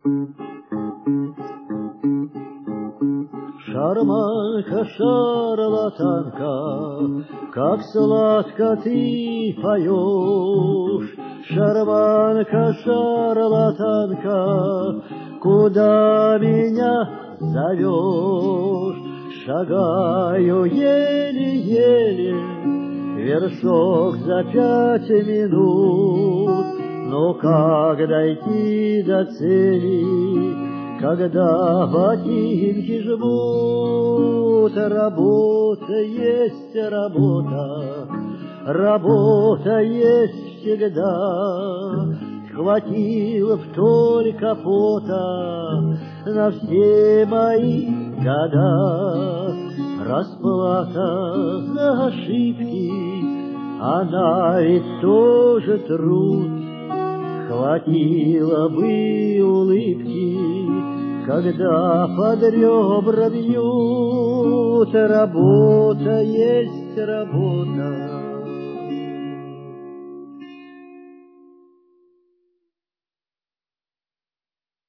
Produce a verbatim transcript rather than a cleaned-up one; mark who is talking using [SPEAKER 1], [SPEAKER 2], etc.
[SPEAKER 1] Шарманка, шарлатанка, как сладко ты поешь. Шарманка, шарлатанка, куда меня зовешь? Шагаю еле-еле, вершок за пять минут. Но как дойти до цели, когда ботинки жмут? Работа есть работа, работа есть всегда. Хватило б только пота на все мои года. Расплата за ошибки, она ведь тоже труд. Хватило бы улыбки, когда под ребра бьют. Работа есть работа,